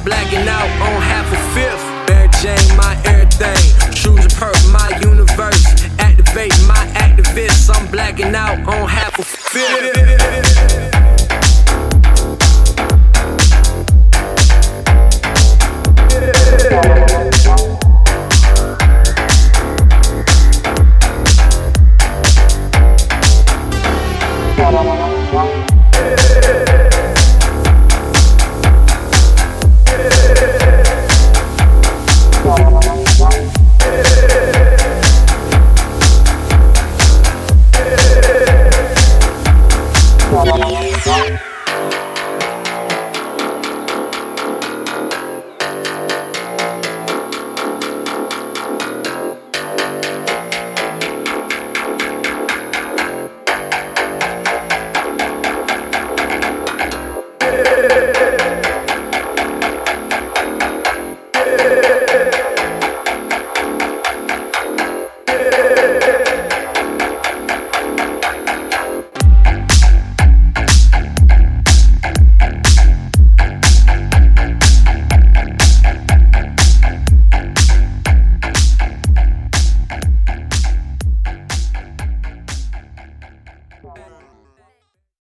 blacking out on half a fifth. Mary Jane, my everything. Shoes and perk, my universe. Activate my activists. I'm blacking out on half a fifth.